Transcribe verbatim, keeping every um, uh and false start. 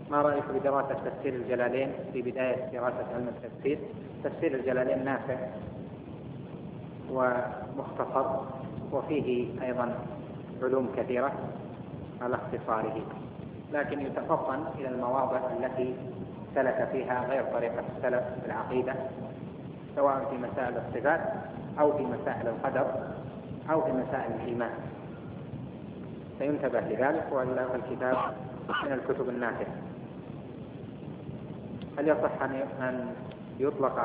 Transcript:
ما رأيك بدراسة تفسير الجلالين في بداية دراسة علم التفسير؟ تفسير الجلالين نافع ومختصر وفيه أيضا علوم كثيرة على اختصاره، لكن يتفطن إلى المواضع التي سلك فيها غير طريقة السلف في العقيدة، سواء في مسائل الصفات أو في مسائل القدر أو في مسائل الإيمان، فينتبه لذلك. وإلا الكتاب من الكتب النافعة. هل يصح أن يطلق